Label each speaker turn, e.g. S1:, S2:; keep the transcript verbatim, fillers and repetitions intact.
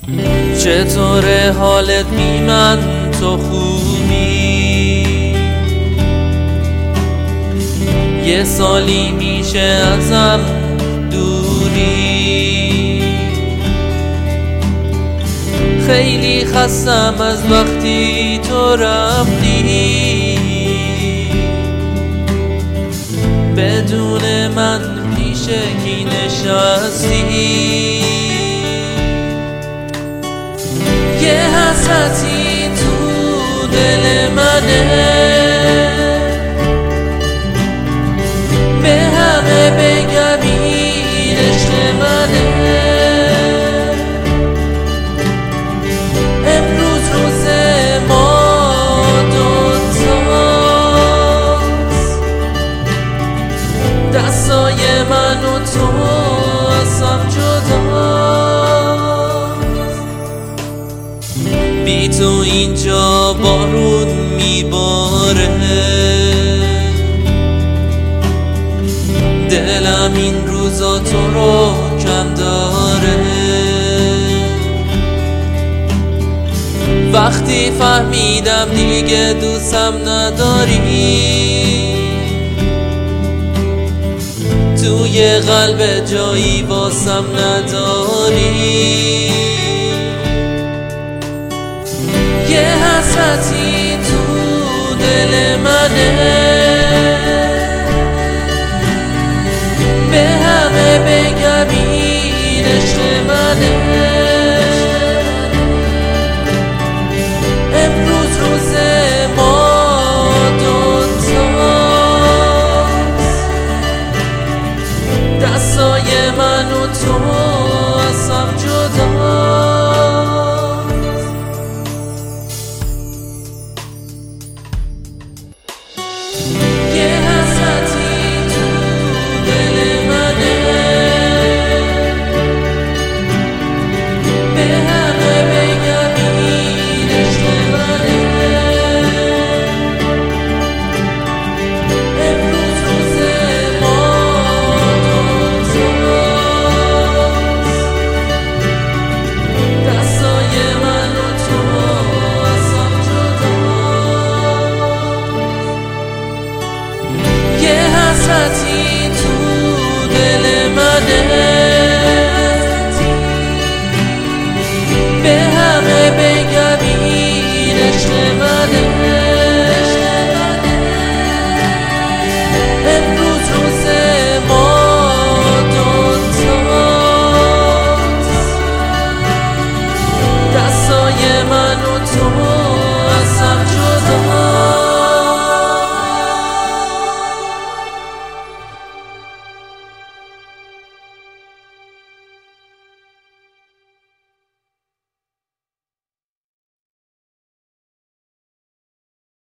S1: چطور حالت بی من تو خوبی؟ یه سالی میشه ازم دوری، خیلی خستم از وقتی تو رفتی، بدون من پیش کی نشستی. یه حسرتی تو دل منه، به همه بگم این عشق منه. امروز روز ما دوتاست، دستای من و تو ازم جداست. بی تو اینجا بارون میباره، دلم این روزا تو رو کم داره. وقتی فهمیدم دیگه دوستم نداری، توی قلب جایی واسم نداری. یه حسرتی